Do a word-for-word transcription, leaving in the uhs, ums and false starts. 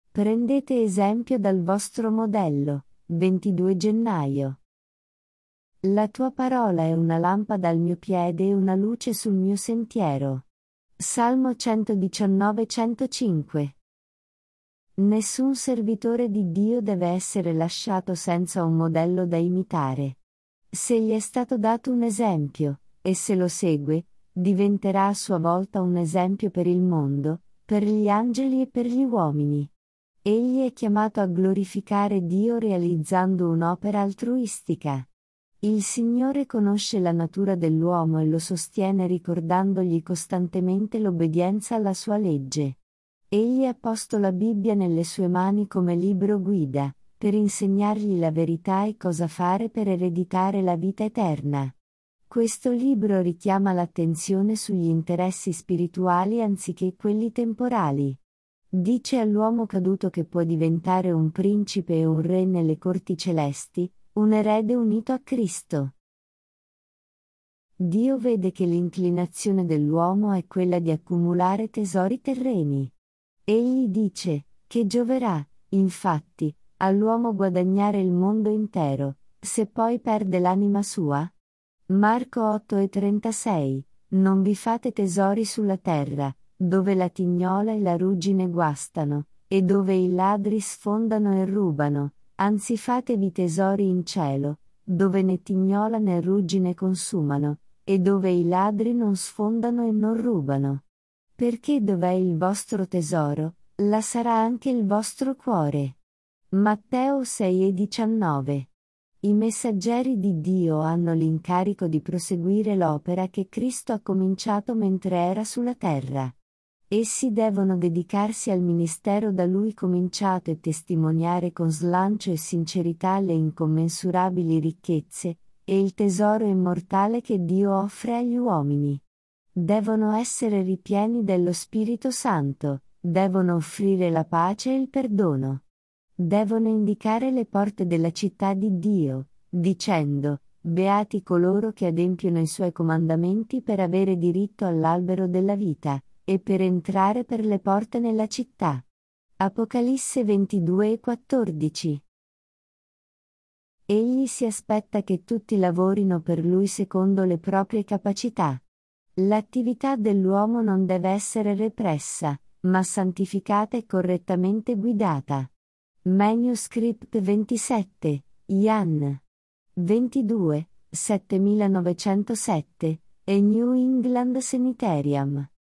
Prendete esempio dal vostro modello. ventidue gennaio. La tua parola è una lampada al mio piede e una luce sul mio sentiero. Salmo centodiciannove centocinque. Nessun servitore di Dio deve essere lasciato senza un modello da imitare. Se gli è stato dato un esempio, e se lo segue, diventerà a sua volta un esempio per il mondo, per gli angeli e per gli uomini. Egli è chiamato a glorificare Dio realizzando un'opera altruistica. Il Signore conosce la natura dell'uomo e lo sostiene ricordandogli costantemente l'obbedienza alla sua legge. Egli ha posto la Bibbia nelle sue mani come libro guida, per insegnargli la verità e cosa fare per ereditare la vita eterna. Questo libro richiama l'attenzione sugli interessi spirituali anziché quelli temporali. Dice all'uomo caduto che può diventare un principe e un re nelle corti celesti, un erede unito a Cristo. Dio vede che l'inclinazione dell'uomo è quella di accumulare tesori terreni. Egli dice, che gioverà, infatti, all'uomo guadagnare il mondo intero, se poi perde l'anima sua? Marco otto e trentasei. Non vi fate tesori sulla terra, dove la tignola e la ruggine guastano, e dove i ladri sfondano e rubano, anzi fatevi tesori in cielo, dove né tignola né ruggine consumano, e dove i ladri non sfondano e non rubano. Perché dov'è il vostro tesoro, là sarà anche il vostro cuore. Matteo sei e diciannove. I messaggeri di Dio hanno l'incarico di proseguire l'opera che Cristo ha cominciato mentre era sulla terra. Essi devono dedicarsi al ministero da Lui cominciato e testimoniare con slancio e sincerità le incommensurabili ricchezze, e il tesoro immortale che Dio offre agli uomini. Devono essere ripieni dello Spirito Santo, devono offrire la pace e il perdono. Devono indicare le porte della città di Dio, dicendo, beati coloro che adempiono i Suoi comandamenti per avere diritto all'albero della vita, e per entrare per le porte nella città. Apocalisse ventidue e quattordici. Egli si aspetta che tutti lavorino per Lui secondo le proprie capacità. L'attività dell'uomo non deve essere repressa, ma santificata e correttamente guidata. Manuscript ventisette, Ian. ventidue, setemilanovecentosette, e New England Sanitarium.